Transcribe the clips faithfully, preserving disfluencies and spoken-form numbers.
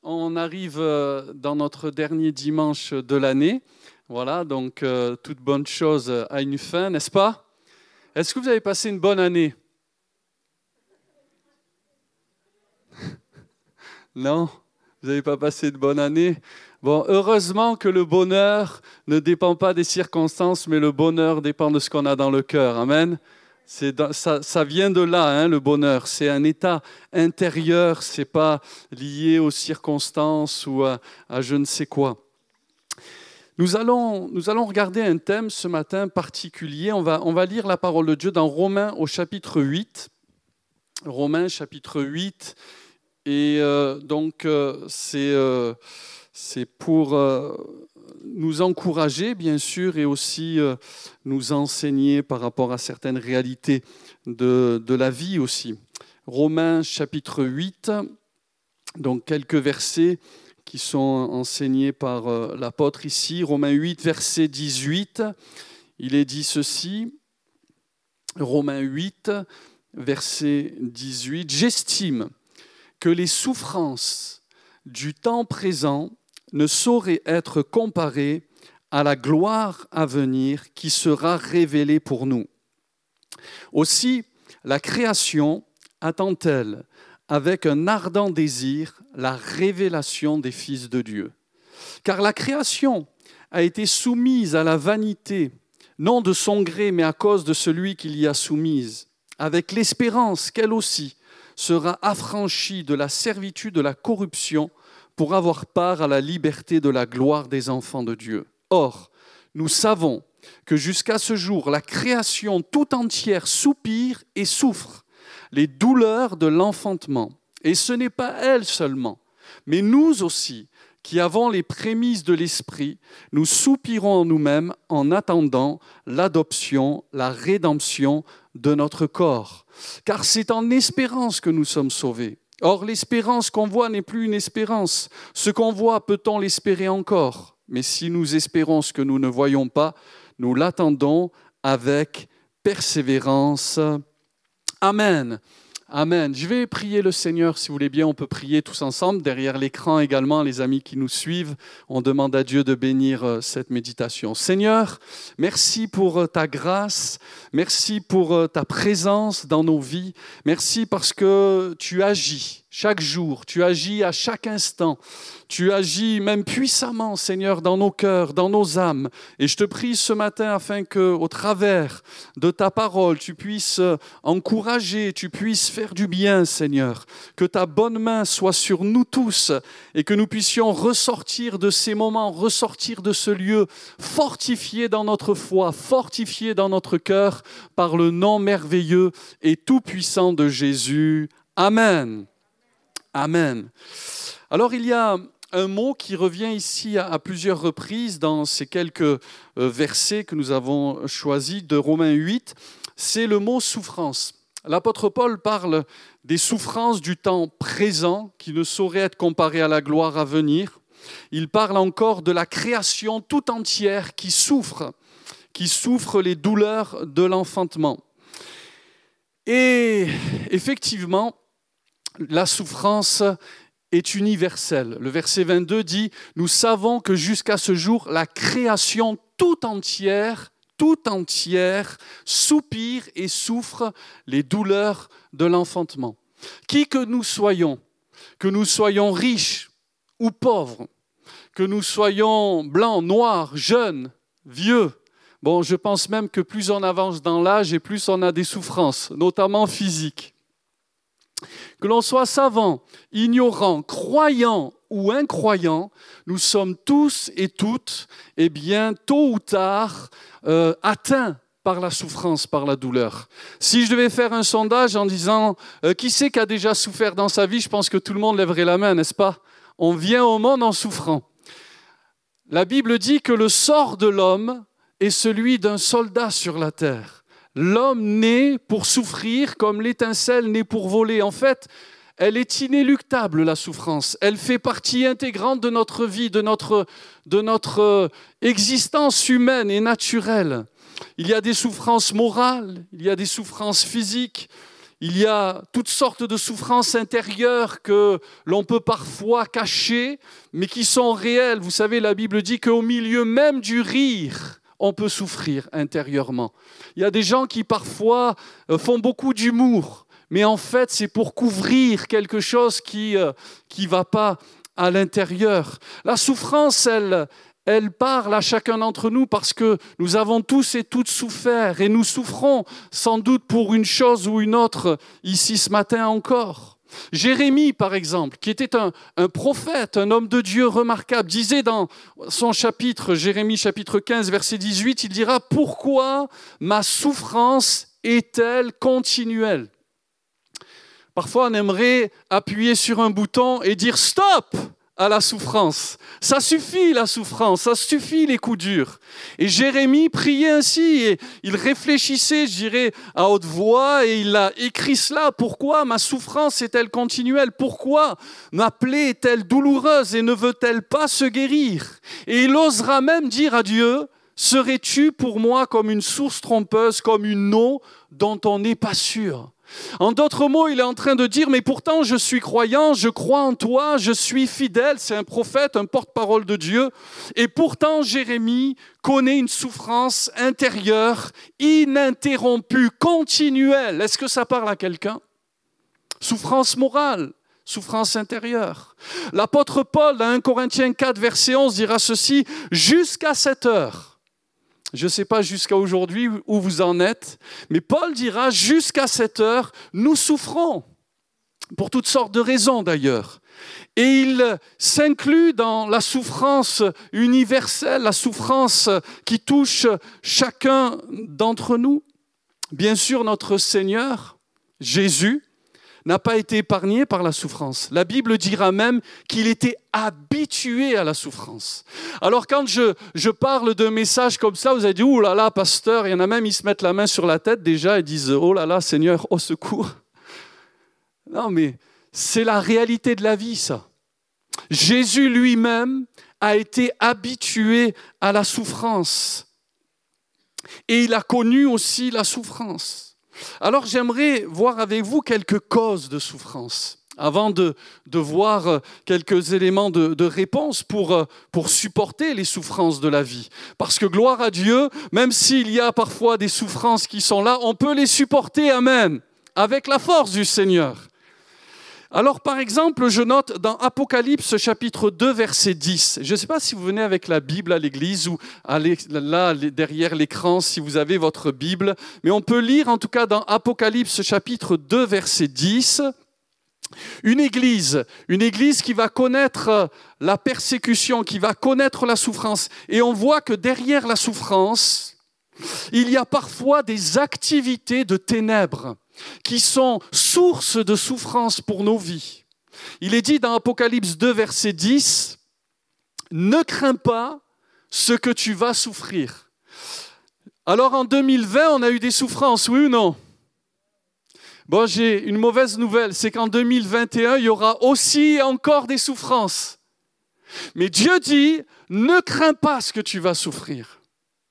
on arrive dans notre dernier dimanche de l'année. Voilà, donc euh, toute bonne chose a une fin, n'est-ce pas? Est-ce que vous avez passé une bonne année? Non? Vous n'avez pas passé de bonne année? Bon, heureusement que le bonheur ne dépend pas des circonstances, mais le bonheur dépend de ce qu'on a dans le cœur. Amen. C'est dans, ça, ça vient de là, hein, le bonheur. C'est un état intérieur, c'est pas lié aux circonstances ou à, à je ne sais quoi. Nous allons, nous allons regarder un thème ce matin particulier. On va, on va lire la parole de Dieu dans Romains au chapitre huit. Romains chapitre huit. Et euh, donc, euh, c'est, euh, c'est pour euh, nous encourager, bien sûr, et aussi euh, nous enseigner par rapport à certaines réalités de, de la vie aussi. Romains chapitre huit, donc quelques versets qui sont enseignés par euh, l'apôtre ici. Romains huit, verset dix-huit, il est dit ceci. Romains huit, verset dix-huit, « J'estime que les souffrances du temps présent ne sauraient être comparées à la gloire à venir qui sera révélée pour nous. Aussi, la création attend-elle avec un ardent désir la révélation des fils de Dieu. Car la création a été soumise à la vanité, non de son gré, mais à cause de celui qui l'y a soumise, avec l'espérance qu'elle aussi sera affranchie de la servitude de la corruption pour avoir part à la liberté de la gloire des enfants de Dieu. Or, nous savons que jusqu'à ce jour, la création tout entière soupire et souffre les douleurs de l'enfantement. Et ce n'est pas elle seulement, mais nous aussi, qui avons les prémices de l'Esprit, nous soupirons en nous-mêmes en attendant l'adoption, la rédemption de notre corps. Car c'est en espérance que nous sommes sauvés. Or, l'espérance qu'on voit n'est plus une espérance. Ce qu'on voit, peut-on l'espérer encore? Mais si nous espérons ce que nous ne voyons pas, nous l'attendons avec persévérance. Amen. Amen. Je vais prier le Seigneur, si vous voulez bien, on peut prier tous ensemble. Derrière l'écran également, les amis qui nous suivent, on demande à Dieu de bénir cette méditation. Seigneur, merci pour ta grâce, merci pour ta présence dans nos vies, merci parce que tu agis chaque jour, tu agis à chaque instant. Tu agis même puissamment, Seigneur, dans nos cœurs, dans nos âmes. Et je te prie ce matin afin qu'au travers de ta parole, tu puisses encourager, tu puisses faire du bien, Seigneur. Que ta bonne main soit sur nous tous et que nous puissions ressortir de ces moments, ressortir de ce lieu, fortifiés dans notre foi, fortifiés dans notre cœur par le nom merveilleux et tout-puissant de Jésus. Amen. Amen. Alors, il y a un mot qui revient ici à plusieurs reprises dans ces quelques versets que nous avons choisis de Romains huit, c'est le mot souffrance. L'apôtre Paul parle des souffrances du temps présent qui ne sauraient être comparées à la gloire à venir. Il parle encore de la création tout entière qui souffre, qui souffre les douleurs de l'enfantement. Et effectivement, la souffrance est universelle. Le verset vingt-deux dit « Nous savons que jusqu'à ce jour, la création tout entière, tout entière, soupire et souffre les douleurs de l'enfantement. » Qui que nous soyons, que nous soyons riches ou pauvres, que nous soyons blancs, noirs, jeunes, vieux, bon, je pense même que plus on avance dans l'âge et plus on a des souffrances, notamment physiques. Que l'on soit savant, ignorant, croyant ou incroyant, nous sommes tous et toutes, eh bien, tôt ou tard, euh, atteints par la souffrance, par la douleur. Si je devais faire un sondage en disant euh, qui c'est qui a déjà souffert dans sa vie, je pense que tout le monde lèverait la main, n'est-ce pas? On vient au monde en souffrant. La Bible dit que le sort de l'homme est celui d'un soldat sur la terre. L'homme naît pour souffrir comme l'étincelle naît pour voler. En fait, elle est inéluctable, la souffrance. Elle fait partie intégrante de notre vie, de notre, de notre existence humaine et naturelle. Il y a des souffrances morales, il y a des souffrances physiques, Il y a toutes sortes de souffrances intérieures que l'on peut parfois cacher, mais qui sont réelles. Vous savez, la Bible dit qu'au milieu même du rire, on peut souffrir intérieurement. Il y a des gens qui parfois font beaucoup d'humour, mais en fait, c'est pour couvrir quelque chose qui ne qui va pas à l'intérieur. La souffrance, elle... Elle parle à chacun d'entre nous parce que nous avons tous et toutes souffert et nous souffrons sans doute pour une chose ou une autre ici ce matin encore. Jérémie, par exemple, qui était un, un prophète, un homme de Dieu remarquable, disait dans son chapitre, Jérémie chapitre quinze, verset dix-huit, il dira « Pourquoi ma souffrance est-elle continuelle ?» Parfois, on aimerait appuyer sur un bouton et dire « Stop !» à la souffrance. Ça suffit la souffrance, ça suffit les coups durs. Et Jérémie priait ainsi, et il réfléchissait, je dirais, à haute voix, et il a écrit cela. Pourquoi ma souffrance est-elle continuelle? Pourquoi ma plaie est-elle douloureuse et ne veut-elle pas se guérir? Et il osera même dire à Dieu, serais-tu pour moi comme une source trompeuse, comme une eau dont on n'est pas sûr? En d'autres mots, il est en train de dire, mais pourtant je suis croyant, je crois en toi, je suis fidèle, c'est un prophète, un porte-parole de Dieu. Et pourtant, Jérémie connaît une souffrance intérieure, ininterrompue, continuelle. Est-ce que ça parle à quelqu'un? Souffrance morale, souffrance intérieure. L'apôtre Paul, dans un Corinthiens quatre, verset onze, dira ceci, « Jusqu'à cette heure ». Je ne sais pas jusqu'à aujourd'hui où vous en êtes, mais Paul dira, jusqu'à cette heure, nous souffrons, pour toutes sortes de raisons d'ailleurs. Et il s'inclut dans la souffrance universelle, la souffrance qui touche chacun d'entre nous. Bien sûr, notre Seigneur, Jésus, n'a pas été épargné par la souffrance. La Bible dira même qu'il était habitué à la souffrance. Alors quand je, je parle d'un message comme ça, vous allez dire « Oh là là, pasteur », il y en a même, ils se mettent la main sur la tête déjà et disent « Oh là là, Seigneur, au secours ». Non mais c'est la réalité de la vie, ça. Jésus lui-même a été habitué à la souffrance. Et il a connu aussi la souffrance. Alors j'aimerais voir avec vous quelques causes de souffrance, avant de, de voir quelques éléments de, de réponse pour, pour supporter les souffrances de la vie. Parce que gloire à Dieu, même s'il y a parfois des souffrances qui sont là, on peut les supporter, amen, avec la force du Seigneur. Alors par exemple, je note dans Apocalypse chapitre deux, verset dix. Je ne sais pas si vous venez avec la Bible à l'église ou là derrière l'écran si vous avez votre Bible, mais on peut lire en tout cas dans Apocalypse chapitre deux, verset dix, une église, une église qui va connaître la persécution, qui va connaître la souffrance. Et on voit que derrière la souffrance, il y a parfois des activités de ténèbres qui sont source de souffrance pour nos vies. Il est dit dans Apocalypse deux, verset dix, « Ne crains pas ce que tu vas souffrir. » Alors en deux mille vingt, on a eu des souffrances, oui ou non? Bon, j'ai une mauvaise nouvelle, c'est qu'en deux mille vingt et un, il y aura aussi encore des souffrances. Mais Dieu dit, « Ne crains pas ce que tu vas souffrir.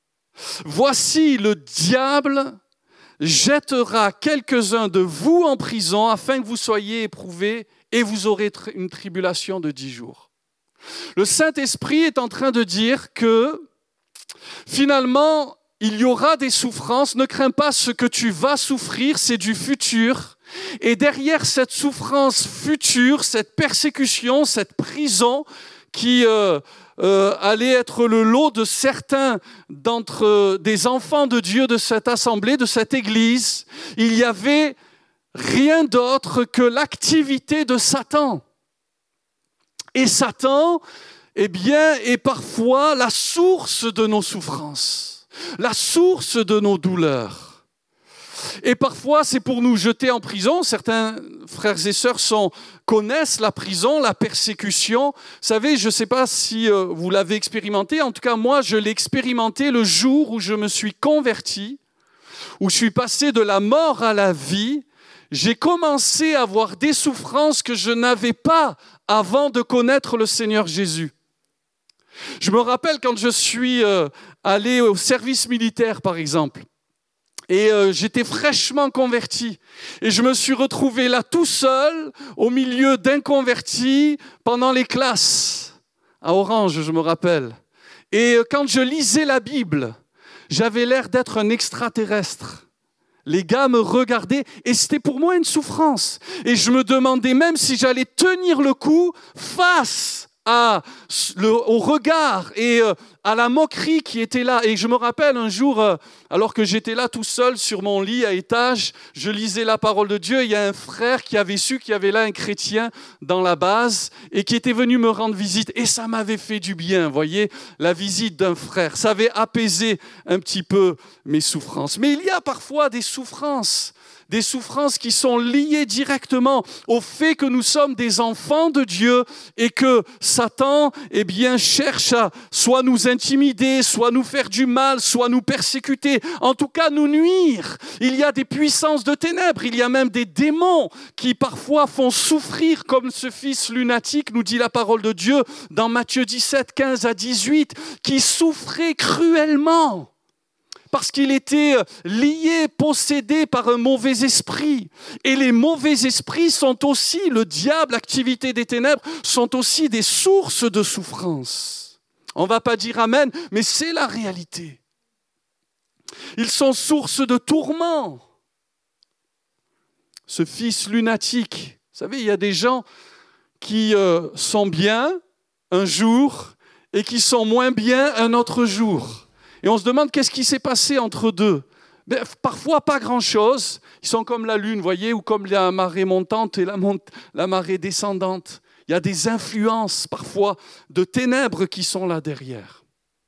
Voici le diable jettera quelques-uns de vous en prison afin que vous soyez éprouvés et vous aurez une tribulation de dix jours. » Le Saint-Esprit est en train de dire que finalement, il y aura des souffrances. Ne crains pas ce que tu vas souffrir, c'est du futur. Et derrière cette souffrance future, cette persécution, cette prison qui euh, euh, allait être le lot de certains d'entre euh, des enfants de Dieu de cette assemblée, de cette église, il y avait rien d'autre que l'activité de Satan. Et Satan, eh bien, est parfois la source de nos souffrances, la source de nos douleurs. Et parfois, c'est pour nous jeter en prison. Certains frères et sœurs sont, connaissent la prison, la persécution. Vous savez, je ne sais pas si euh, vous l'avez expérimenté. En tout cas, moi, je l'ai expérimenté le jour où je me suis converti, où je suis passé de la mort à la vie. J'ai commencé à avoir des souffrances que je n'avais pas avant de connaître le Seigneur Jésus. Je me rappelle quand je suis euh, allé au service militaire, par exemple. Et euh, j'étais fraîchement converti. Et je me suis retrouvé là tout seul, au milieu d'inconvertis, pendant les classes, à Orange, je me rappelle. Et euh, quand je lisais la Bible, j'avais l'air d'être un extraterrestre. Les gars me regardaient et c'était pour moi une souffrance. Et je me demandais même si j'allais tenir le coup face à, le, au regard et euh, à la moquerie qui était là. Et je me rappelle un jour, euh, alors que j'étais là tout seul sur mon lit à étage, je lisais la parole de Dieu. Il y a un frère qui avait su qu'il y avait là un chrétien dans la base et qui était venu me rendre visite. Et ça m'avait fait du bien, vous voyez, la visite d'un frère. Ça avait apaisé un petit peu mes souffrances. Mais il y a parfois des souffrances des souffrances qui sont liées directement au fait que nous sommes des enfants de Dieu et que Satan, eh bien, cherche à soit nous intimider, soit nous faire du mal, soit nous persécuter, en tout cas nous nuire. Il y a des puissances de ténèbres, il y a même des démons qui parfois font souffrir comme ce fils lunatique, nous dit la parole de Dieu dans Matthieu dix-sept, quinze à dix-huit, qui souffrait cruellement. Parce qu'il était lié, possédé par un mauvais esprit. Et les mauvais esprits sont aussi, le diable, l'activité des ténèbres, sont aussi des sources de souffrance. On ne va pas dire amen, mais c'est la réalité. Ils sont source de tourments. Ce fils lunatique, vous savez, il y a des gens qui euh, sont bien un jour et qui sont moins bien un autre jour. Et on se demande qu'est-ce qui s'est passé entre deux. Ben, parfois, pas grand-chose. Ils sont comme la lune, voyez, ou comme la marée montante et la, mont- la marée descendante. Il y a des influences, parfois, de ténèbres qui sont là derrière.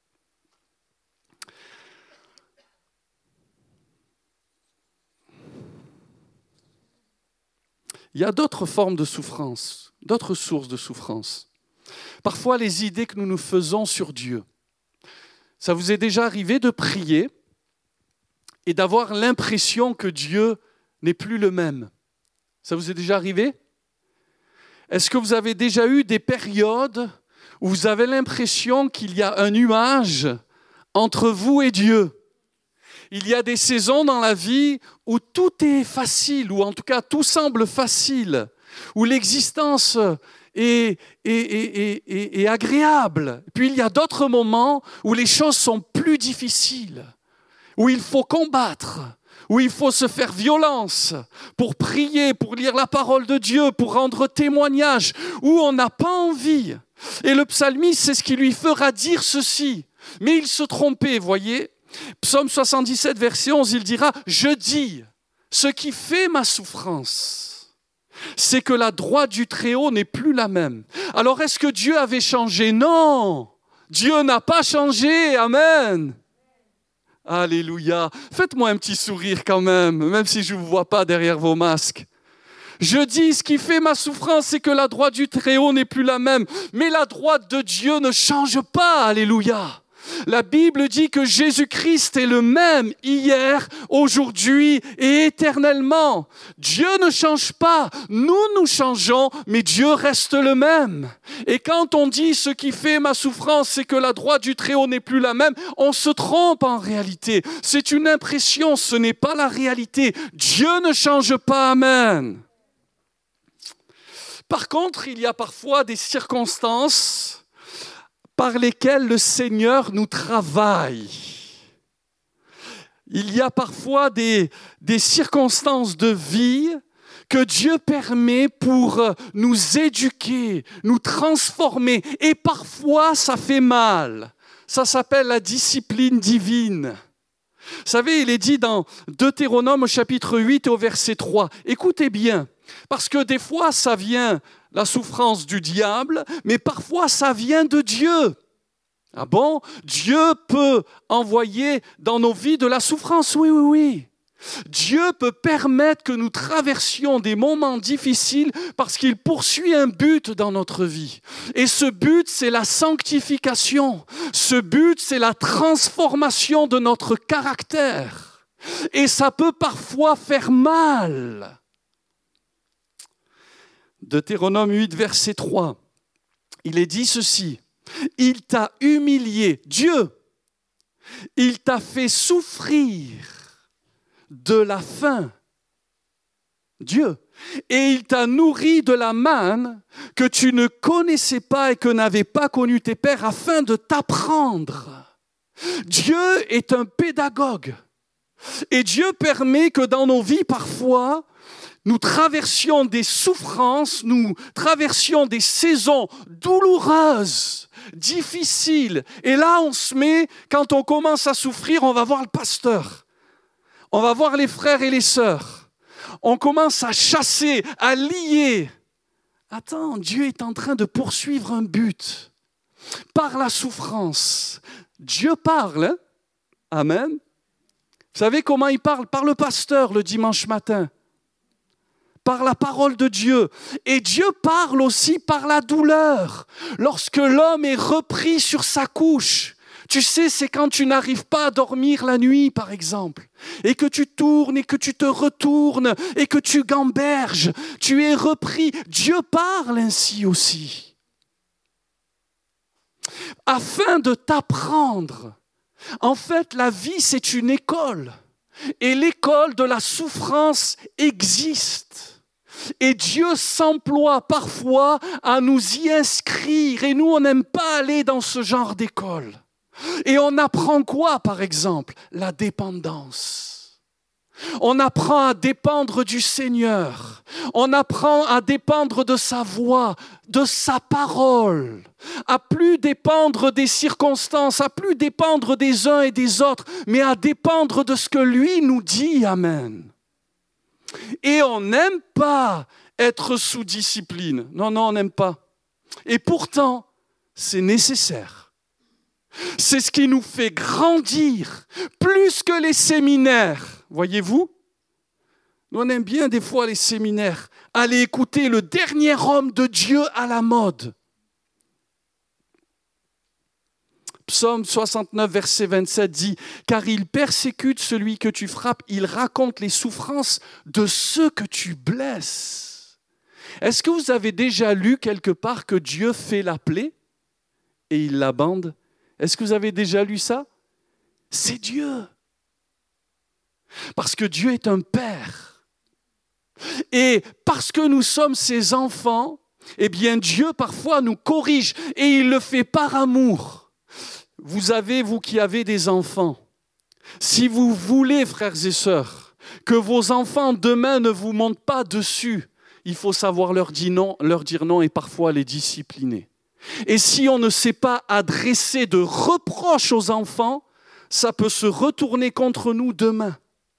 Il y a d'autres formes de souffrance, d'autres sources de souffrance. Parfois, les idées que nous nous faisons sur Dieu. Ça vous est déjà arrivé de prier et d'avoir l'impression que Dieu n'est plus le même? Ça vous est déjà arrivé? Est-ce que vous avez déjà eu des périodes où vous avez l'impression qu'il y a un nuage entre vous et Dieu? Il y a des saisons dans la vie où tout est facile, ou en tout cas tout semble facile, où l'existence est, est, est, est, est agréable. Puis il y a d'autres moments où les choses sont plus difficiles, où il faut combattre, où il faut se faire violence pour prier, pour lire la parole de Dieu, pour rendre témoignage, où on n'a pas envie. Et le psalmiste, c'est ce qui lui fera dire ceci. Mais il se trompait, voyez. Psaume soixante-dix-sept, verset onze, il dira « Je dis, ce qui fait ma souffrance, c'est que la droite du Très-Haut n'est plus la même. » Alors, est-ce que Dieu avait changé? Non, Dieu n'a pas changé. Amen. Alléluia. Faites-moi un petit sourire quand même, même si je ne vous vois pas derrière vos masques. Je dis, ce qui fait ma souffrance, c'est que la droite du Très-Haut n'est plus la même. Mais la droite de Dieu ne change pas. Alléluia. La Bible dit que Jésus-Christ est le même hier, aujourd'hui et éternellement. Dieu ne change pas, nous nous changeons, mais Dieu reste le même. Et quand on dit ce qui fait ma souffrance, c'est que la droite du Très-Haut n'est plus la même, on se trompe en réalité. C'est une impression, ce n'est pas la réalité. Dieu ne change pas, amen. Par contre, il y a parfois des circonstances par lesquelles le Seigneur nous travaille. Il y a parfois des, des circonstances de vie que Dieu permet pour nous éduquer, nous transformer. Et parfois, ça fait mal. Ça s'appelle la discipline divine. Vous savez, il est dit dans Deutéronome au chapitre huit et au verset trois. Écoutez bien, parce que des fois, ça vient... la souffrance du diable, mais parfois ça vient de Dieu. Ah bon? Dieu peut envoyer dans nos vies de la souffrance, oui, oui, oui. Dieu peut permettre que nous traversions des moments difficiles parce qu'il poursuit un but dans notre vie. Et ce but, c'est la sanctification. Ce but, c'est la transformation de notre caractère. Et ça peut parfois faire mal. Deutéronome huit, verset trois, il est dit ceci, « Il t'a humilié, Dieu, il t'a fait souffrir de la faim. Dieu. Et il t'a nourri de la manne que tu ne connaissais pas et que n'avaient pas connu tes pères afin de t'apprendre. Dieu est un pédagogue. Et Dieu permet que dans nos vies, parfois, nous traversions des souffrances, nous traversions des saisons douloureuses, difficiles. Et là, on se met, quand on commence à souffrir, on va voir le pasteur. On va voir les frères et les sœurs. On commence à chasser, à lier. Attends, Dieu est en train de poursuivre un but. Par la souffrance. Dieu parle, hein? Amen. Vous savez comment il parle? Par le pasteur le dimanche matin. Par la parole de Dieu. Et Dieu parle aussi par la douleur. Lorsque l'homme est repris sur sa couche. Tu sais, c'est quand tu n'arrives pas à dormir la nuit, par exemple, et que tu tournes et que tu te retournes et que tu gamberges. Tu es repris. Dieu parle ainsi aussi. Afin de t'apprendre. En fait, la vie, c'est une école. Et l'école de la souffrance existe. Et Dieu s'emploie parfois à nous y inscrire. Et nous, on n'aime pas aller dans ce genre d'école. Et on apprend quoi, par exemple? La dépendance. On apprend à dépendre du Seigneur. On apprend à dépendre de sa voix, de sa parole. À plus dépendre des circonstances, à plus dépendre des uns et des autres, mais à dépendre de ce que lui nous dit. Amen. Et on n'aime pas être sous discipline. Non, non, on n'aime pas. Et pourtant, c'est nécessaire. C'est ce qui nous fait grandir, plus que les séminaires. Voyez-vous? Nous, on aime bien des fois les séminaires. Aller écouter le dernier homme de Dieu à la mode. Psaume soixante-neuf, verset vingt-sept dit « Car il persécute celui que tu frappes, il raconte les souffrances de ceux que tu blesses. » Est-ce que vous avez déjà lu quelque part que Dieu fait la plaie et il la bande? Est-ce que vous avez déjà lu ça? C'est Dieu. Parce que Dieu est un père. Et parce que nous sommes ses enfants, eh bien Dieu parfois nous corrige et il le fait par amour. Vous avez, vous qui avez des enfants, si vous voulez, frères et sœurs, que vos enfants demain ne vous montent pas dessus, il faut savoir leur dire non, leur dire non et parfois les discipliner. Et si on ne sait pas adresser de reproches aux enfants, ça peut se retourner contre nous demain.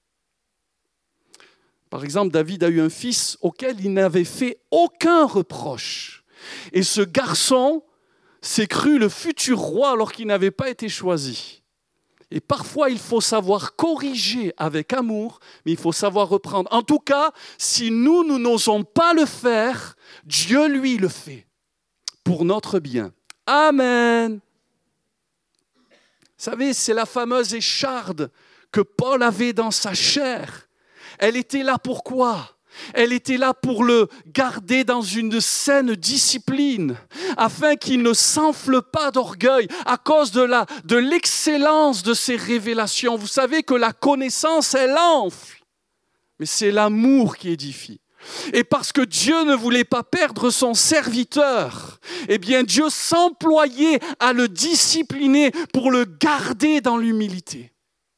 Par exemple, David a eu un fils auquel il n'avait fait aucun reproche. Et ce garçon s'est cru le futur roi alors qu'il n'avait pas été choisi. Et parfois, il faut savoir corriger avec amour, mais il faut savoir reprendre. En tout cas, si nous, nous n'osons pas le faire, Dieu, lui, le fait. Pour notre bien. Amen. Vous savez, c'est la fameuse écharde que Paul avait dans sa chair. Elle était là pour quoi? Elle était là pour le garder dans une saine discipline, afin qu'il ne s'enfle pas d'orgueil à cause de, la, de l'excellence de ses révélations. Vous savez que la connaissance, elle enfle, mais c'est l'amour qui édifie. Et parce que Dieu ne voulait pas perdre son serviteur, eh bien Dieu s'employait à le discipliner pour le garder dans l'humilité.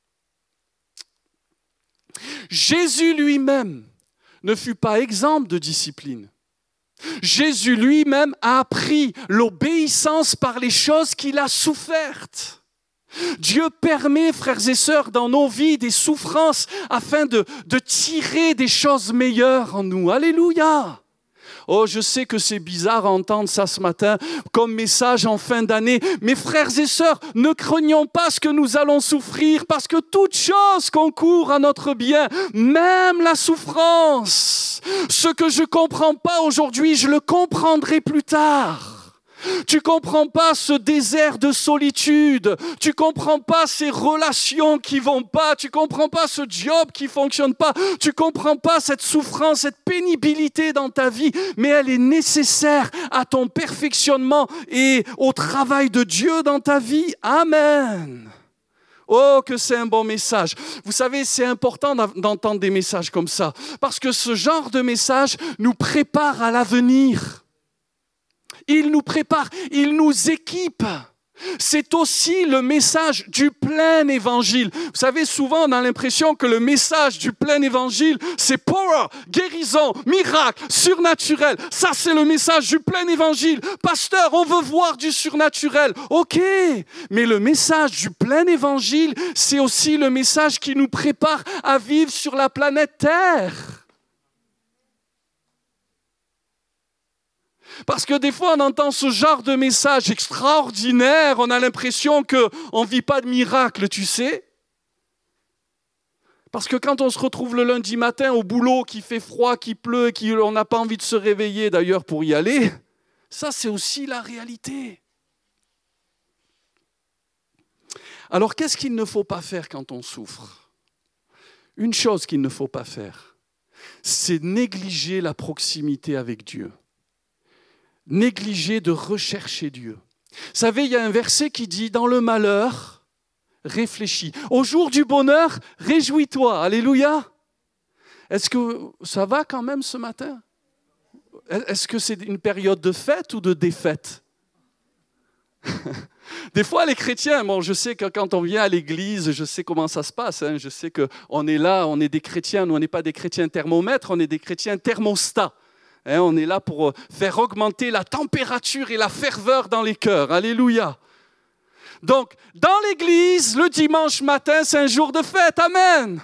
Jésus lui-même ne fut pas exempt de discipline. Jésus lui-même a appris l'obéissance par les choses qu'il a souffertes. Dieu permet, frères et sœurs, dans nos vies des souffrances afin de, de tirer des choses meilleures en nous. Alléluia! Oh, je sais que c'est bizarre à entendre ça ce matin comme message en fin d'année. Mais frères et sœurs, ne craignons pas ce que nous allons souffrir parce que toute chose concourt à notre bien, même la souffrance. Ce que je ne comprends pas aujourd'hui, je le comprendrai plus tard. Tu comprends pas ce désert de solitude, tu comprends pas ces relations qui vont pas, tu comprends pas ce job qui fonctionne pas, tu comprends pas cette souffrance, cette pénibilité dans ta vie, mais elle est nécessaire à ton perfectionnement et au travail de Dieu dans ta vie. Amen. Oh, que c'est un bon message. Vous savez, c'est important d'entendre des messages comme ça, parce que ce genre de message nous prépare à l'avenir. Il nous prépare, il nous équipe. C'est aussi le message du plein évangile. Vous savez, souvent on a l'impression que le message du plein évangile, c'est power, guérison, miracle, surnaturel. Ça, c'est le message du plein évangile. Pasteur, on veut voir du surnaturel. Ok, mais le message du plein évangile, c'est aussi le message qui nous prépare à vivre sur la planète Terre. Parce que des fois, on entend ce genre de message extraordinaire, on a l'impression qu'on ne vit pas de miracle, tu sais. Parce que quand on se retrouve le lundi matin au boulot, qu'il fait froid, qu'il pleut, qu'on n'a pas envie de se réveiller d'ailleurs pour y aller, ça c'est aussi la réalité. Alors qu'est-ce qu'il ne faut pas faire quand on souffre ? Une chose qu'il ne faut pas faire, c'est négliger la proximité avec Dieu. Négliger de rechercher Dieu. Vous savez, il y a un verset qui dit « Dans le malheur, réfléchis. Au jour du bonheur, réjouis-toi. » Alléluia. Est-ce que ça va quand même ce matin ? Est-ce que c'est une période de fête ou de défaite ? Des fois, les chrétiens, bon, je sais que quand on vient à l'église, je sais comment ça se passe. Hein, je sais qu'on est là, on est des chrétiens, nous on n'est pas des chrétiens thermomètres, on est des chrétiens thermostats. Hein, on est là pour faire augmenter la température et la ferveur dans les cœurs. Alléluia. Donc, dans l'église, le dimanche matin, c'est un jour de fête. Amen.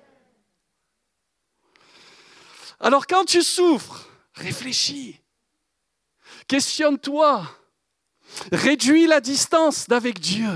Alors, quand tu souffres, réfléchis. Questionne-toi. Réduis la distance d'avec Dieu.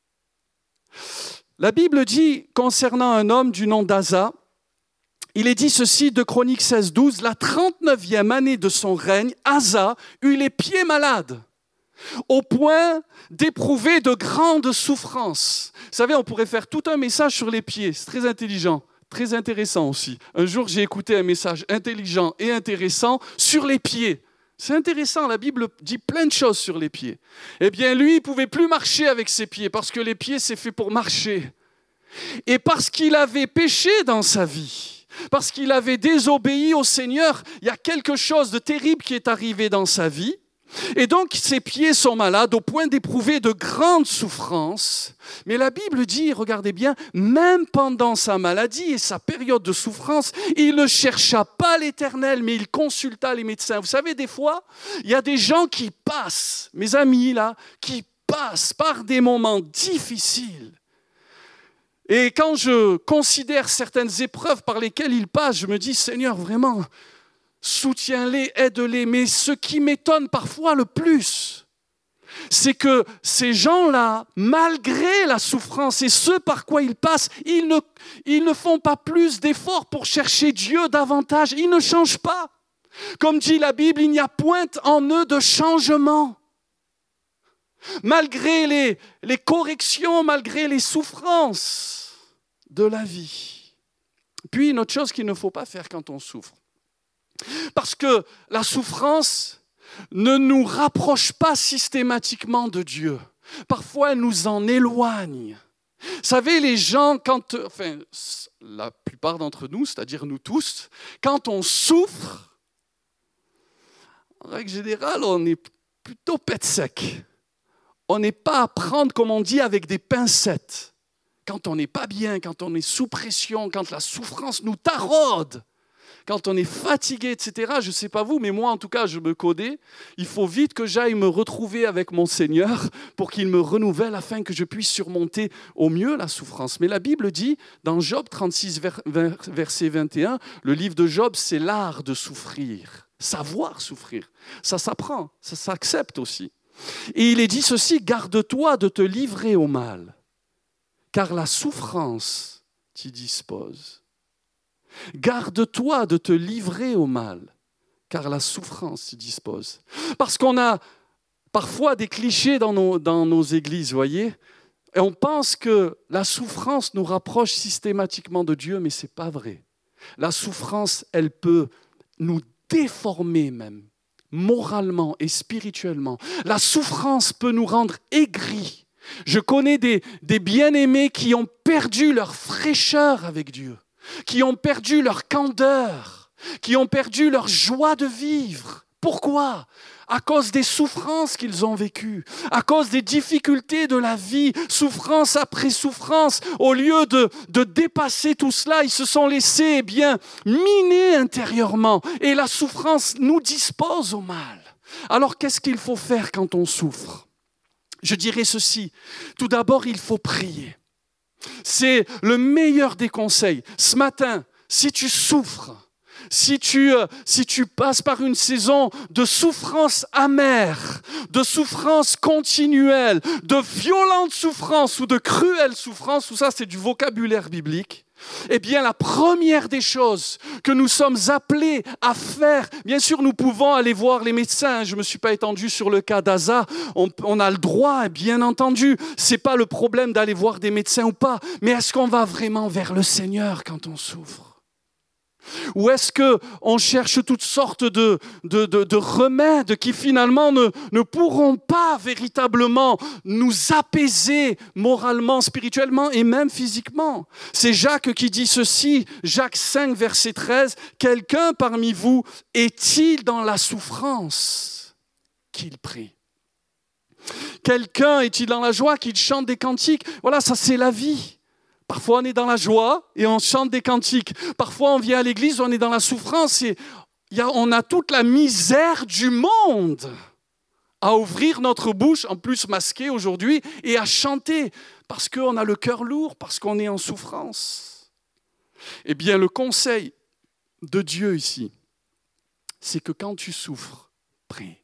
La Bible dit, concernant un homme du nom d'Asa, il est dit ceci de Chroniques seize douze, la trente-neuvième année de son règne, Asa eut les pieds malades, au point d'éprouver de grandes souffrances. Vous savez, on pourrait faire tout un message sur les pieds, c'est très intelligent, très intéressant aussi. Un jour, j'ai écouté un message intelligent et intéressant sur les pieds. C'est intéressant, la Bible dit plein de choses sur les pieds. Eh bien, lui, il ne pouvait plus marcher avec ses pieds, parce que les pieds, c'est fait pour marcher. Et parce qu'il avait péché dans sa vie, parce qu'il avait désobéi au Seigneur, il y a quelque chose de terrible qui est arrivé dans sa vie. Et donc, ses pieds sont malades au point d'éprouver de grandes souffrances. Mais la Bible dit, regardez bien, même pendant sa maladie et sa période de souffrance, il ne chercha pas l'Éternel, mais il consulta les médecins. Vous savez, des fois, il y a des gens qui passent, mes amis là, qui passent par des moments difficiles. Et quand je considère certaines épreuves par lesquelles ils passent, je me dis, Seigneur, vraiment, soutiens-les, aide-les. Mais ce qui m'étonne parfois le plus, c'est que ces gens-là, malgré la souffrance et ce par quoi ils passent, ils ne, ils ne font pas plus d'efforts pour chercher Dieu davantage. Ils ne changent pas. Comme dit la Bible, il n'y a point en eux de changement. Malgré les, les corrections, malgré les souffrances de la vie. Puis une autre chose qu'il ne faut pas faire quand on souffre. Parce que la souffrance ne nous rapproche pas systématiquement de Dieu. Parfois, elle nous en éloigne. Vous savez, les gens, quand, enfin, la plupart d'entre nous, c'est-à-dire nous tous, quand on souffre, en règle générale, on est plutôt pète sec. On n'est pas à prendre, comme on dit, avec des pincettes. Quand on n'est pas bien, quand on est sous pression, quand la souffrance nous taraude, quand on est fatigué, et cetera. Je ne sais pas vous, mais moi, en tout cas, je me connais. Il faut vite que j'aille me retrouver avec mon Seigneur pour qu'il me renouvelle afin que je puisse surmonter au mieux la souffrance. Mais la Bible dit, dans Job trente-six, verset vingt et un, le livre de Job, c'est l'art de souffrir. Savoir souffrir. Ça s'apprend, ça s'accepte aussi. Et il est dit ceci, garde-toi de te livrer au mal, car la souffrance t'y dispose. Garde-toi de te livrer au mal, car la souffrance t'y dispose. Parce qu'on a parfois des clichés dans nos, dans nos églises, vous voyez, et on pense que la souffrance nous rapproche systématiquement de Dieu, mais ce n'est pas vrai. La souffrance, elle peut nous déformer même, moralement et spirituellement. La souffrance peut nous rendre aigris. Je connais des, des bien-aimés qui ont perdu leur fraîcheur avec Dieu, qui ont perdu leur candeur, qui ont perdu leur joie de vivre. Pourquoi ? À cause des souffrances qu'ils ont vécues, à cause des difficultés de la vie, souffrance après souffrance. Au lieu de, de dépasser tout cela, ils se sont laissés eh bien, miner intérieurement. Et la souffrance nous dispose au mal. Alors qu'est-ce qu'il faut faire quand on souffre ? Je dirais ceci. Tout d'abord, il faut prier. C'est le meilleur des conseils. Ce matin, si tu souffres, Si tu, si tu passes par une saison de souffrance amère, de souffrance continuelle, de violente souffrance ou de cruelle souffrance, tout ça c'est du vocabulaire biblique, eh bien la première des choses que nous sommes appelés à faire, bien sûr nous pouvons aller voir les médecins, je ne me suis pas étendu sur le cas d'Asa, on, on a le droit, bien entendu, ce n'est pas le problème d'aller voir des médecins ou pas, mais est-ce qu'on va vraiment vers le Seigneur quand on souffre ? Ou est-ce qu'on cherche toutes sortes de, de, de, de remèdes qui finalement ne, ne pourront pas véritablement nous apaiser moralement, spirituellement et même physiquement ? C'est Jacques qui dit ceci, Jacques cinq, verset treize, « Quelqu'un parmi vous est-il dans la souffrance qu'il prie ?» Quelqu'un est-il dans la joie qu'il chante des cantiques ? Voilà, ça c'est la vie. Parfois, on est dans la joie et on chante des cantiques. Parfois, on vient à l'église, on est dans la souffrance et y a, on a toute la misère du monde à ouvrir notre bouche, en plus masquée aujourd'hui, et à chanter parce qu'on a le cœur lourd, parce qu'on est en souffrance. Eh bien, le conseil de Dieu ici, c'est que quand tu souffres, prie.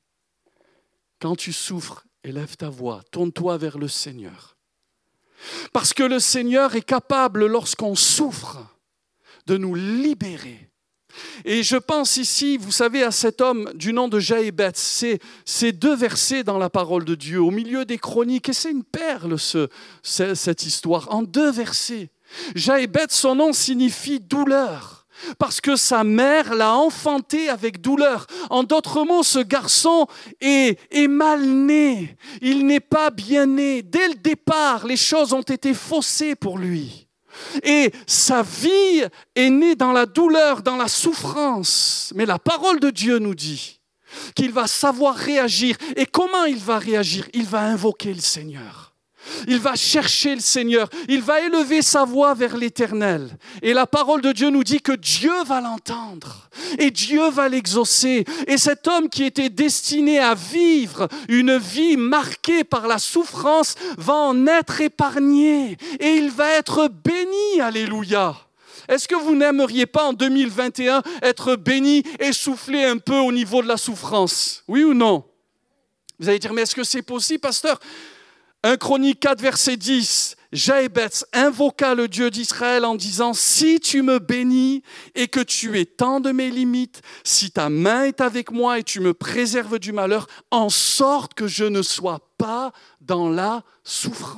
Quand tu souffres, élève ta voix, tourne-toi vers le Seigneur. Parce que le Seigneur est capable, lorsqu'on souffre, de nous libérer. Et je pense ici, vous savez, à cet homme du nom de Jaébet. C'est, c'est deux versets dans la parole de Dieu, au milieu des chroniques. Et c'est une perle, ce, cette histoire, en deux versets. Jaébet, son nom signifie douleur. Parce que sa mère l'a enfanté avec douleur. En d'autres mots, ce garçon est, est mal né. Il n'est pas bien né. Dès le départ, les choses ont été faussées pour lui. Et sa vie est née dans la douleur, dans la souffrance. Mais la parole de Dieu nous dit qu'il va savoir réagir. Et comment il va réagir ? Il va invoquer le Seigneur. Il va chercher le Seigneur, il va élever sa voix vers l'Éternel. Et la parole de Dieu nous dit que Dieu va l'entendre et Dieu va l'exaucer. Et cet homme qui était destiné à vivre une vie marquée par la souffrance va en être épargné et il va être béni. Alléluia. Est-ce que vous n'aimeriez pas en deux mille vingt et un être béni et souffler un peu au niveau de la souffrance ? Oui ou non ? Vous allez dire, mais est-ce que c'est possible, pasteur ? un Chronique quatre, verset dix, Jaébet invoqua le Dieu d'Israël en disant « Si tu me bénis et que tu étends de mes limites, si ta main est avec moi et tu me préserves du malheur, en sorte que je ne sois pas dans la souffrance. »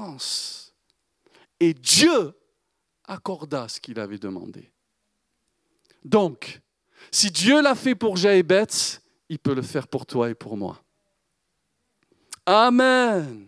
Et Dieu accorda ce qu'il avait demandé. Donc, si Dieu l'a fait pour Jaébet, il peut le faire pour toi et pour moi. Amen.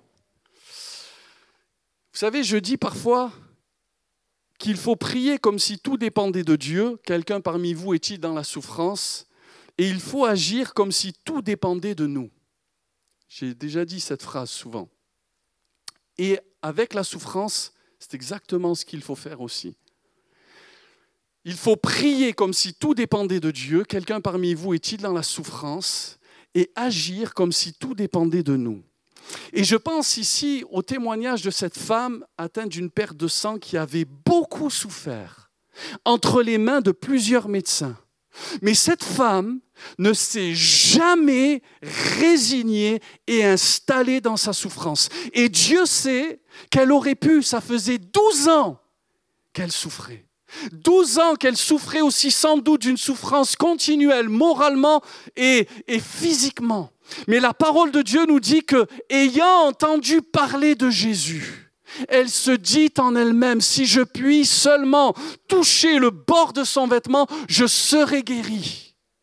Vous savez, je dis parfois qu'il faut prier comme si tout dépendait de Dieu. Quelqu'un parmi vous est-il dans la souffrance ? Et il faut agir comme si tout dépendait de nous. J'ai déjà dit cette phrase souvent. Et avec la souffrance, c'est exactement ce qu'il faut faire aussi. Il faut prier comme si tout dépendait de Dieu. Quelqu'un parmi vous est-il dans la souffrance ? Et agir comme si tout dépendait de nous. Et je pense ici au témoignage de cette femme atteinte d'une perte de sang qui avait beaucoup souffert entre les mains de plusieurs médecins. Mais cette femme ne s'est jamais résignée et installée dans sa souffrance. Et Dieu sait qu'elle aurait pu, ça faisait douze ans qu'elle souffrait. douze ans qu'elle souffrait aussi sans doute d'une souffrance continuelle, moralement et, et physiquement. Mais la parole de Dieu nous dit que, ayant entendu parler de Jésus, elle se dit en elle-même, si je puis seulement toucher le bord de son vêtement, je serai guérie.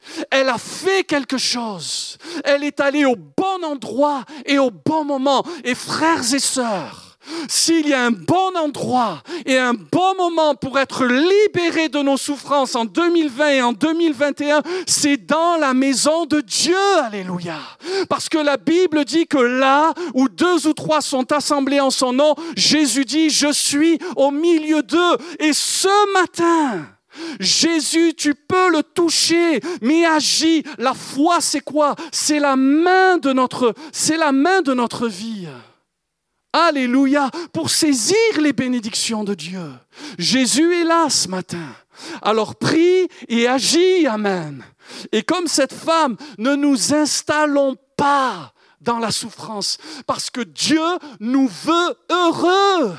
Elle a fait quelque chose. Elle est allée au bon endroit et au bon moment. Et frères et sœurs, s'il y a un bon endroit et un bon moment pour être libérés de nos souffrances en deux mille vingt et en deux mille vingt et un, c'est dans la maison de Dieu. Alléluia. Parce que la Bible dit que là où deux ou trois sont assemblés en son nom, Jésus dit, je suis au milieu d'eux. Et ce matin, Jésus, tu peux le toucher, mais agis. La foi, c'est quoi? C'est la main de notre, c'est la main de notre vie. Alléluia, pour saisir les bénédictions de Dieu. Jésus est là ce matin. Alors prie et agis, amen. Et comme cette femme, ne nous installons pas dans la souffrance, parce que Dieu nous veut heureux.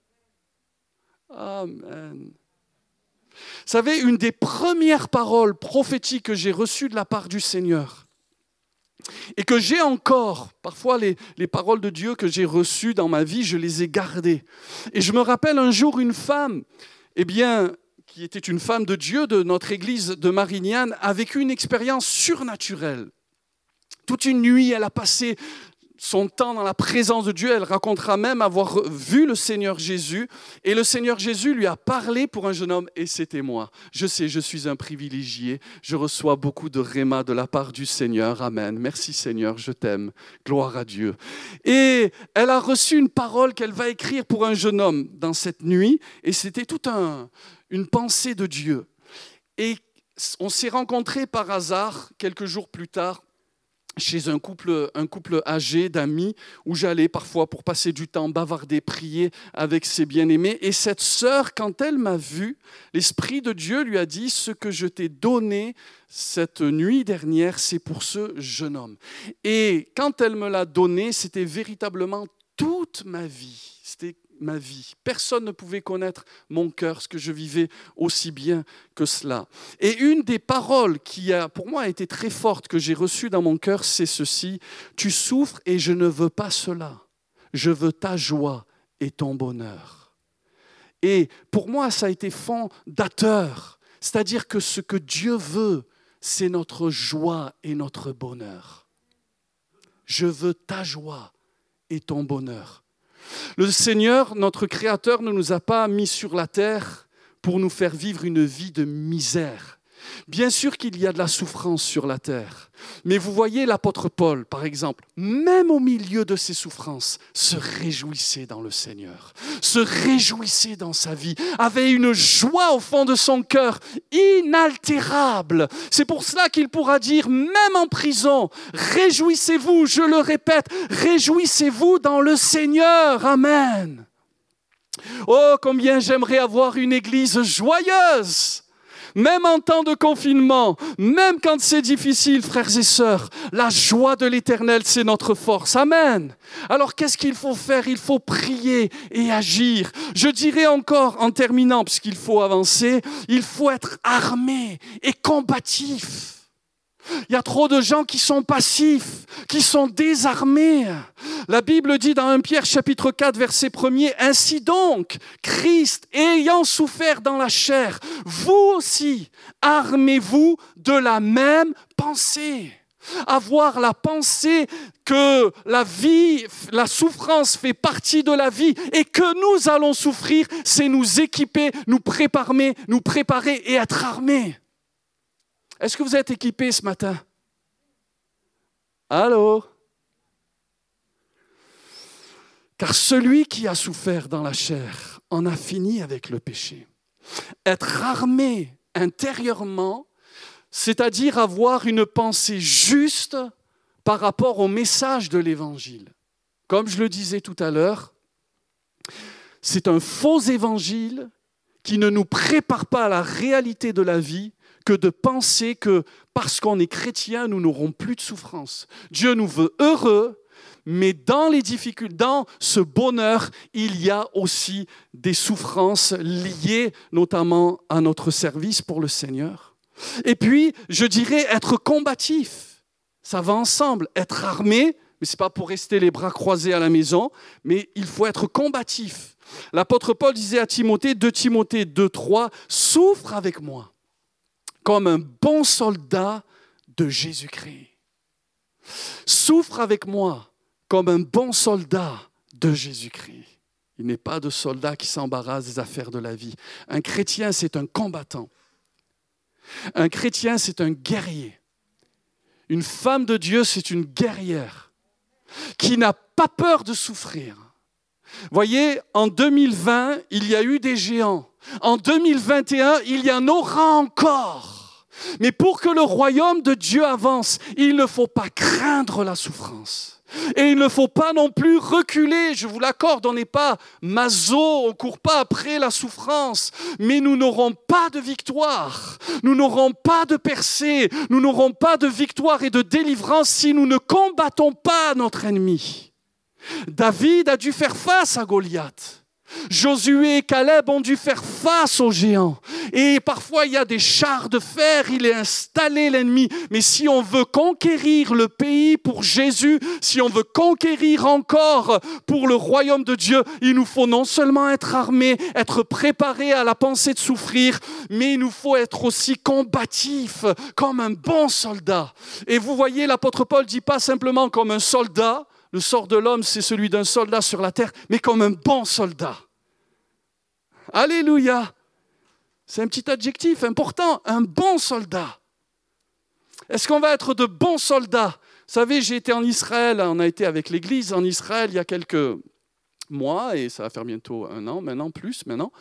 Amen. Vous savez, une des premières paroles prophétiques que j'ai reçues de la part du Seigneur, et que j'ai encore, parfois les, les paroles de Dieu que j'ai reçues dans ma vie, je les ai gardées. Et je me rappelle un jour une femme, eh bien, qui était une femme de Dieu de notre église de Marignane, a vécu une expérience surnaturelle. Toute une nuit, elle a passé son temps dans la présence de Dieu. Elle racontera même avoir vu le Seigneur Jésus. Et le Seigneur Jésus lui a parlé pour un jeune homme, et c'était moi. Je sais, je suis un privilégié. Je reçois beaucoup de réma de la part du Seigneur. Amen. Merci Seigneur, je t'aime. Gloire à Dieu. Et elle a reçu une parole qu'elle va écrire pour un jeune homme dans cette nuit. Et c'était toute un, une pensée de Dieu. Et on s'est rencontrés par hasard quelques jours plus tard chez un couple, un couple âgé d'amis où j'allais parfois pour passer du temps, bavarder, prier avec ses bien-aimés. Et cette sœur, quand elle m'a vu, l'Esprit de Dieu lui a dit « Ce que je t'ai donné cette nuit dernière, c'est pour ce jeune homme. » Et quand elle me l'a donné, c'était véritablement toute ma vie. C'était ma vie. Personne ne pouvait connaître mon cœur, ce que je vivais aussi bien que cela. Et une des paroles qui a, pour moi, été très forte, que j'ai reçue dans mon cœur, c'est ceci: tu souffres et je ne veux pas cela. Je veux ta joie et ton bonheur. Et pour moi, ça a été fondateur. C'est-à-dire que ce que Dieu veut, c'est notre joie et notre bonheur. Je veux ta joie et ton bonheur. Le Seigneur, notre Créateur, ne nous a pas mis sur la terre pour nous faire vivre une vie de misère. Bien sûr qu'il y a de la souffrance sur la terre, mais vous voyez l'apôtre Paul, par exemple, même au milieu de ses souffrances, se réjouissait dans le Seigneur, se réjouissait dans sa vie, avait une joie au fond de son cœur inaltérable. C'est pour cela qu'il pourra dire, même en prison, réjouissez-vous, je le répète, réjouissez-vous dans le Seigneur. Amen. Oh, combien j'aimerais avoir une église joyeuse! Même en temps de confinement, même quand c'est difficile, frères et sœurs, la joie de l'Éternel, c'est notre force. Amen. Alors, qu'est-ce qu'il faut faire? Il faut prier et agir. Je dirais encore, en terminant, puisqu'il faut avancer, il faut être armé et combatif. Il y a trop de gens qui sont passifs, qui sont désarmés. La Bible dit dans premier Pierre chapitre quatre, verset premier, « Ainsi donc, Christ, ayant souffert dans la chair, vous aussi, armez-vous de la même pensée. » Avoir la pensée que la vie, la souffrance fait partie de la vie et que nous allons souffrir, c'est nous équiper, nous préparer, nous préparer et être armés. Est-ce que vous êtes équipés ce matin? Allô? Car celui qui a souffert dans la chair en a fini avec le péché. Être armé intérieurement, c'est-à-dire avoir une pensée juste par rapport au message de l'Évangile. Comme je le disais tout à l'heure, c'est un faux évangile qui ne nous prépare pas à la réalité de la vie, que de penser que parce qu'on est chrétien, nous n'aurons plus de souffrance. Dieu nous veut heureux, mais dans les difficultés, dans ce bonheur, il y a aussi des souffrances liées notamment à notre service pour le Seigneur. Et puis, je dirais être combatif. Ça va ensemble, être armé, mais ce n'est pas pour rester les bras croisés à la maison, mais il faut être combatif. L'apôtre Paul disait à Timothée, deux Timothée deux, trois, « Souffre avec moi, comme un bon soldat de Jésus-Christ. Souffre avec moi comme un bon soldat de Jésus-Christ. Il n'est pas de soldat qui s'embarrasse des affaires de la vie. Un chrétien, c'est un combattant. Un chrétien, c'est un guerrier. Une femme de Dieu, c'est une guerrière qui n'a pas peur de souffrir. Voyez, en deux mille vingt, il y a eu des géants. En deux mille vingt et un, il y en aura encore. Mais pour que le royaume de Dieu avance, il ne faut pas craindre la souffrance. Et il ne faut pas non plus reculer, je vous l'accorde, on n'est pas maso, on ne court pas après la souffrance, mais nous n'aurons pas de victoire, nous n'aurons pas de percée, nous n'aurons pas de victoire et de délivrance si nous ne combattons pas notre ennemi. David a dû faire face à Goliath. Josué et Caleb ont dû faire face aux géants. Et parfois, il y a des chars de fer, il est installé l'ennemi. Mais si on veut conquérir le pays pour Jésus, si on veut conquérir encore pour le royaume de Dieu, il nous faut non seulement être armés, être préparés à la pensée de souffrir, mais il nous faut être aussi combatifs, comme un bon soldat. Et vous voyez, l'apôtre Paul ne dit pas simplement comme un soldat. Le sort de l'homme, c'est celui d'un soldat sur la terre, mais comme un bon soldat. Alléluia! C'est un petit adjectif important, un bon soldat. Est-ce qu'on va être de bons soldats? Vous savez, j'ai été en Israël, on a été avec l'église en Israël il y a quelques mois, et ça va faire bientôt un an, maintenant plus, maintenant.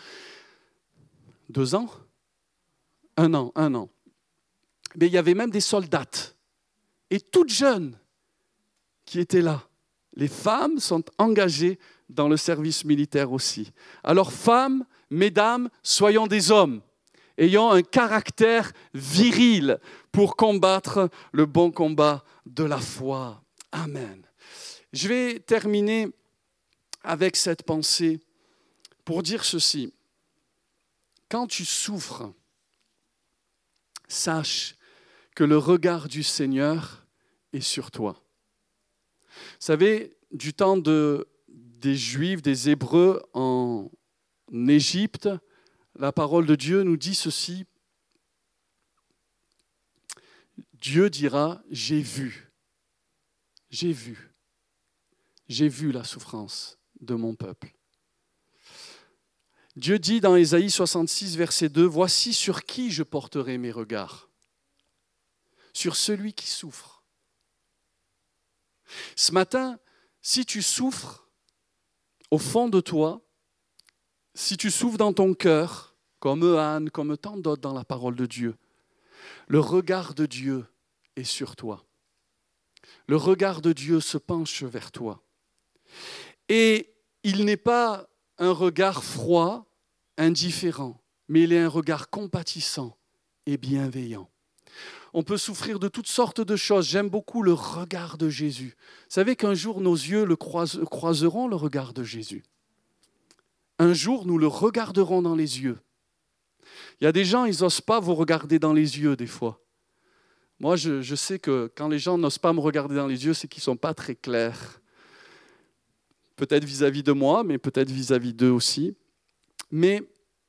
Deux ans? Un an, un an. Mais il y avait même des soldates, et toutes jeunes, qui étaient là. Les femmes sont engagées dans le service militaire aussi. Alors femmes, mesdames, soyons des hommes, ayant un caractère viril pour combattre le bon combat de la foi. Amen. Je vais terminer avec cette pensée pour dire ceci. Quand tu souffres, sache que le regard du Seigneur est sur toi. Vous savez, du temps de, des Juifs, des Hébreux en Égypte, la parole de Dieu nous dit ceci. Dieu dira, j'ai vu, j'ai vu, j'ai vu la souffrance de mon peuple. Dieu dit dans Ésaïe soixante-six, verset deux, « Voici sur qui je porterai mes regards, sur celui qui souffre. » Ce matin, si tu souffres au fond de toi, si tu souffres dans ton cœur, comme Anne, comme tant d'autres dans la parole de Dieu, le regard de Dieu est sur toi. Le regard de Dieu se penche vers toi. Et il n'est pas un regard froid, indifférent, mais il est un regard compatissant et bienveillant. On peut souffrir de toutes sortes de choses. J'aime beaucoup le regard de Jésus. Vous savez qu'un jour, nos yeux le croise, croiseront le regard de Jésus. Un jour, nous le regarderons dans les yeux. Il y a des gens, ils n'osent pas vous regarder dans les yeux des fois. Moi, je, je sais que quand les gens n'osent pas me regarder dans les yeux, c'est qu'ils ne sont pas très clairs. Peut-être vis-à-vis de moi, mais peut-être vis-à-vis d'eux aussi. Mais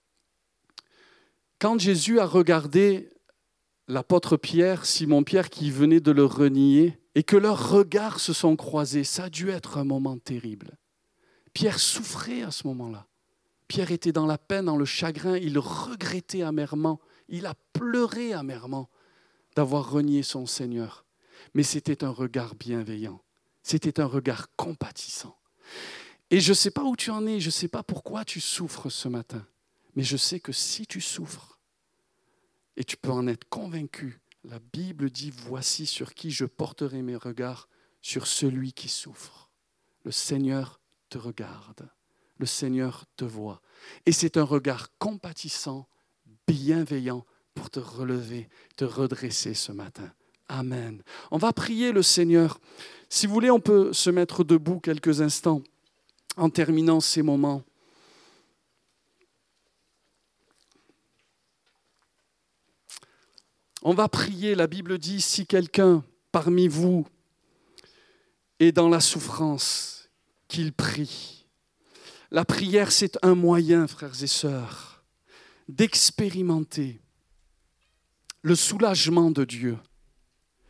quand Jésus a regardé l'apôtre Pierre, Simon-Pierre qui venait de le renier, et que leurs regards se sont croisés, ça a dû être un moment terrible. Pierre souffrait à ce moment-là. Pierre était dans la peine, dans le chagrin, il regrettait amèrement, il a pleuré amèrement d'avoir renié son Seigneur. Mais c'était un regard bienveillant, c'était un regard compatissant. Et je ne sais pas où tu en es, je ne sais pas pourquoi tu souffres ce matin, mais je sais que si tu souffres, et tu peux en être convaincu, la Bible dit, voici sur qui je porterai mes regards, sur celui qui souffre. Le Seigneur te regarde, le Seigneur te voit. Et c'est un regard compatissant, bienveillant pour te relever, te redresser ce matin. Amen. On va prier le Seigneur. Si vous voulez, on peut se mettre debout quelques instants en terminant ces moments. On va prier, la Bible dit, si quelqu'un parmi vous est dans la souffrance, qu'il prie. La prière, c'est un moyen, frères et sœurs, d'expérimenter le soulagement de Dieu.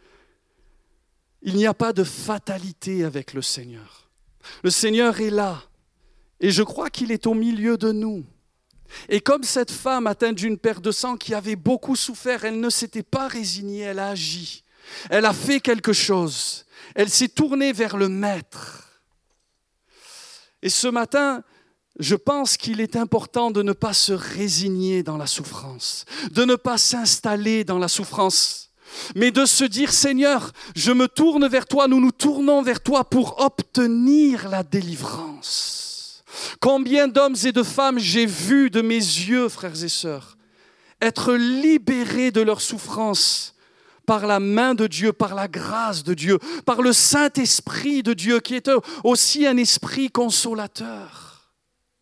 il n'y a pas de fatalité avec le Seigneur. Le Seigneur est là et je crois qu'il est au milieu de nous. Et comme cette femme atteinte d'une perte de sang qui avait beaucoup souffert, elle ne s'était pas résignée, elle a agi. Elle a fait quelque chose. Elle s'est tournée vers le Maître. Et ce matin, je pense qu'il est important de ne pas se résigner dans la souffrance, de ne pas s'installer dans la souffrance, mais de se dire, Seigneur, je me tourne vers toi, nous nous tournons vers toi pour obtenir la délivrance. Combien d'hommes et de femmes j'ai vu de mes yeux, frères et sœurs, être libérés de leur souffrance par la main de Dieu, par la grâce de Dieu, par le Saint-Esprit de Dieu, qui est aussi un esprit consolateur.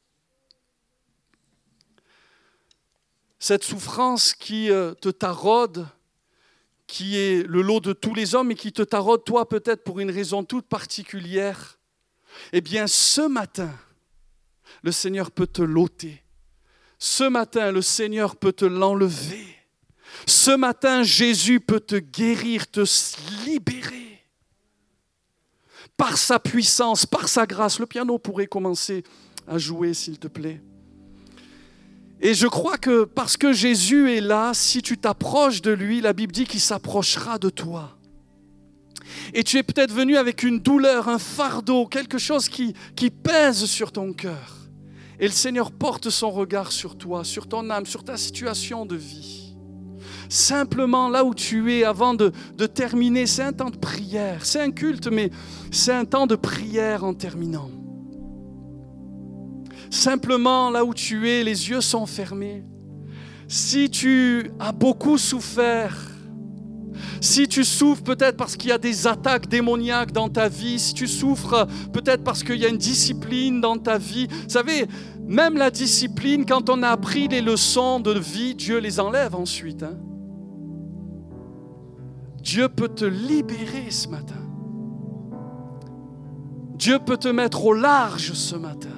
Cette souffrance qui te taraude, qui est le lot de tous les hommes et qui te taraude, toi peut-être pour une raison toute particulière, eh bien ce matin, le Seigneur peut te l'ôter. Ce matin, le Seigneur peut te l'enlever. Ce matin, Jésus peut te guérir, te libérer. Par sa puissance, par sa grâce. Le piano pourrait commencer à jouer, s'il te plaît. Et je crois que parce que Jésus est là, si tu t'approches de lui, la Bible dit qu'il s'approchera de toi. Et tu es peut-être venu avec une douleur, un fardeau, quelque chose qui, qui pèse sur ton cœur. Et le Seigneur porte son regard sur toi, sur ton âme, sur ta situation de vie. Simplement, là où tu es, avant de, de terminer, c'est un temps de prière. C'est un culte, mais c'est un temps de prière en terminant. Simplement, là où tu es, les yeux sont fermés. Si tu as beaucoup souffert, si tu souffres peut-être parce qu'il y a des attaques démoniaques dans ta vie, si tu souffres peut-être parce qu'il y a une discipline dans ta vie, vous savez, même la discipline, quand on a appris les leçons de vie, Dieu les enlève ensuite. Hein? Dieu peut te libérer ce matin. Dieu peut te mettre au large ce matin.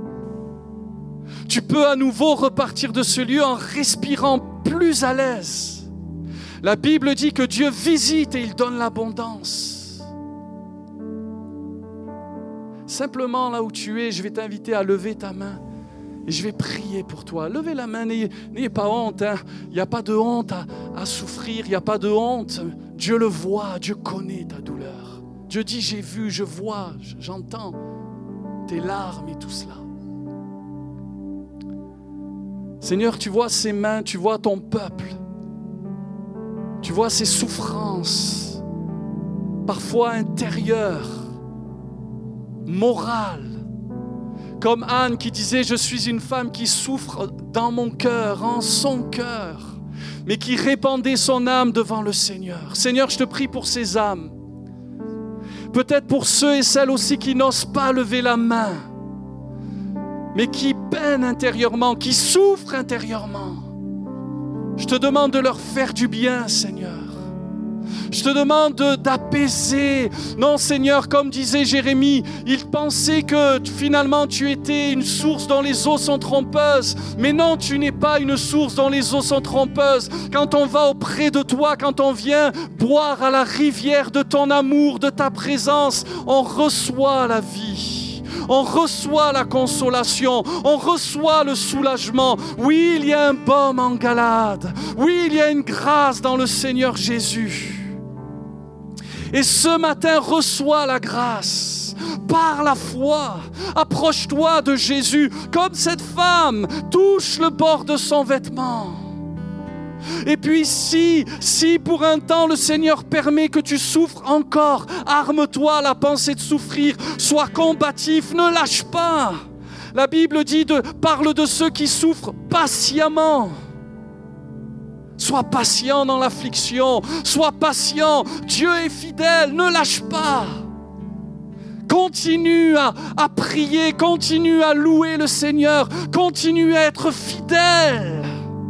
Tu peux à nouveau repartir de ce lieu en respirant plus à l'aise. La Bible dit que Dieu visite et il donne l'abondance. Simplement là où tu es, je vais t'inviter à lever ta main et je vais prier pour toi. Levez la main, n'ayez, n'ayez pas honte. Hein. Il n'y a pas de honte à, à souffrir, il n'y a pas de honte. Dieu le voit, Dieu connaît ta douleur. Dieu dit, j'ai vu, je vois, j'entends tes larmes et tout cela. Seigneur, tu vois ces mains, tu vois ton peuple. Tu vois ces souffrances, parfois intérieures, morales. Comme Anne qui disait, je suis une femme qui souffre dans mon cœur, en son cœur, mais qui répandait son âme devant le Seigneur. Seigneur, je te prie pour ces âmes. Peut-être pour ceux et celles aussi qui n'osent pas lever la main, mais qui peinent intérieurement, qui souffrent intérieurement. Je te demande de leur faire du bien, Seigneur. Je te demande de, d'apaiser. Non, Seigneur, comme disait Jérémie, il pensait que finalement tu étais une source dont les eaux sont trompeuses. Mais non, tu n'es pas une source dont les eaux sont trompeuses. Quand on va auprès de toi, quand on vient boire à la rivière de ton amour, de ta présence, on reçoit la vie. On reçoit la consolation, on reçoit le soulagement. Oui, il y a un baume en Galade. Oui, il y a une grâce dans le Seigneur Jésus. Et ce matin, reçois la grâce. Par la foi, approche-toi de Jésus. Comme cette femme, touche le bord de son vêtement. Et puis si, si pour un temps le Seigneur permet que tu souffres encore, arme-toi à la pensée de souffrir, sois combatif, ne lâche pas. La Bible dit de, parle de ceux qui souffrent patiemment. Sois patient dans l'affliction, sois patient, Dieu est fidèle, ne lâche pas. Continue à, à prier, continue à louer le Seigneur, continue à être fidèle.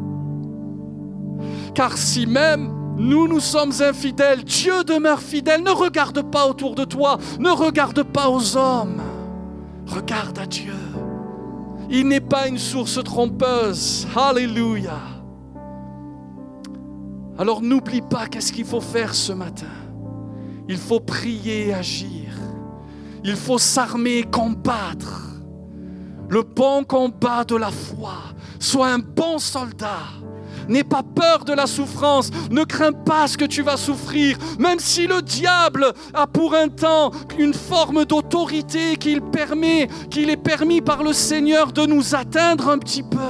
Car si même nous, nous sommes infidèles, Dieu demeure fidèle. Ne regarde pas autour de toi, ne regarde pas aux hommes. Regarde à Dieu. Il n'est pas une source trompeuse. Alléluia. Alors n'oublie pas qu'est-ce qu'il faut faire ce matin. Il faut prier et agir. Il faut s'armer et combattre. Le bon combat de la foi. Sois un bon soldat. N'aie pas peur de la souffrance. Ne crains pas ce que tu vas souffrir. Même si le diable a pour un temps une forme d'autorité qu'il permet, qu'il est permis par le Seigneur de nous atteindre un petit peu.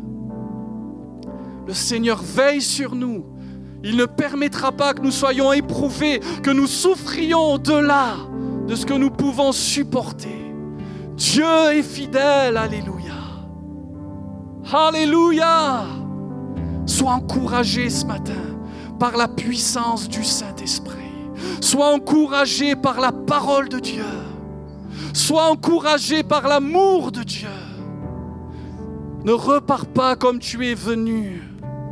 Le Seigneur veille sur nous. Il ne permettra pas que nous soyons éprouvés, que nous souffrions au-delà de ce que nous pouvons supporter. Dieu est fidèle. Alléluia. Alléluia. Sois encouragé ce matin par la puissance du Saint-Esprit. Sois encouragé par la parole de Dieu. Sois encouragé par l'amour de Dieu. Ne repars pas comme tu es venu.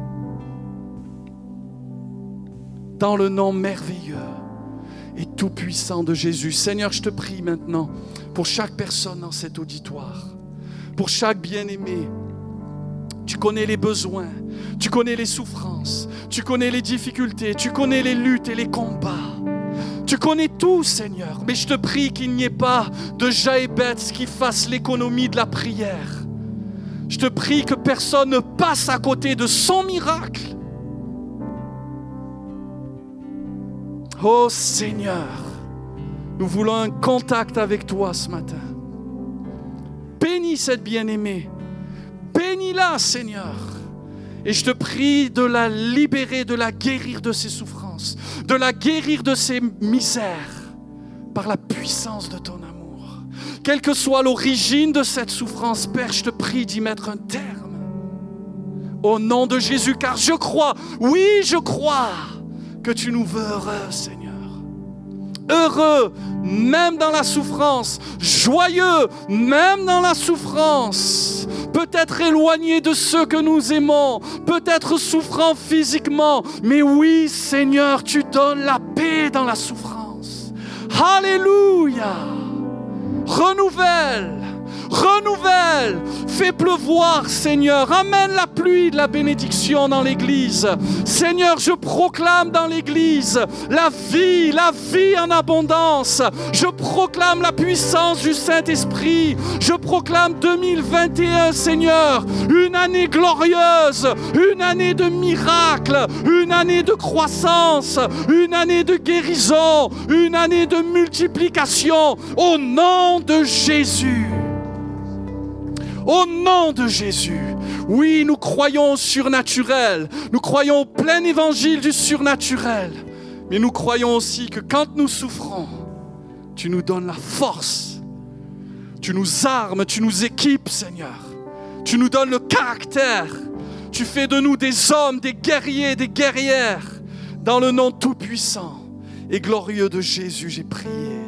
Dans le nom merveilleux et tout-puissant de Jésus. Seigneur, je te prie maintenant pour chaque personne dans cet auditoire, pour chaque bien-aimé. Tu connais les besoins, tu connais les souffrances, tu connais les difficultés, tu connais les luttes et les combats. Tu connais tout, Seigneur. Mais je te prie qu'il n'y ait pas de Jaébès qui fasse l'économie de la prière. Je te prie que personne ne passe à côté de son miracle. Oh Seigneur, nous voulons un contact avec toi ce matin. Bénis cette bien-aimée. Bénis-la, Seigneur. Et je te prie de la libérer, de la guérir de ses souffrances, de la guérir de ses misères par la puissance de ton amour. Quelle que soit l'origine de cette souffrance, Père, je te prie d'y mettre un terme. Au nom de Jésus, car je crois, oui, je crois que tu nous veux heureux, Seigneur. Heureux, même dans la souffrance. Joyeux, même dans la souffrance. Peut-être éloigné de ceux que nous aimons. Peut-être souffrant physiquement. Mais oui, Seigneur, tu donnes la paix dans la souffrance. Alléluia. Renouvelle. Renouvelle, fais pleuvoir, Seigneur. Amène la pluie de la bénédiction dans l'Église. Seigneur, je proclame dans l'Église la vie, la vie en abondance. Je proclame la puissance du Saint-Esprit. Je proclame deux mille vingt et un, Seigneur, une année glorieuse, une année de miracles, une année de croissance, une année de guérison, une année de multiplication. Au nom de Jésus. Au nom de Jésus, oui, nous croyons au surnaturel, nous croyons au plein évangile du surnaturel, mais nous croyons aussi que quand nous souffrons, tu nous donnes la force, tu nous armes, tu nous équipes, Seigneur, tu nous donnes le caractère, tu fais de nous des hommes, des guerriers, des guerrières, dans le nom tout-puissant et glorieux de Jésus, j'ai prié.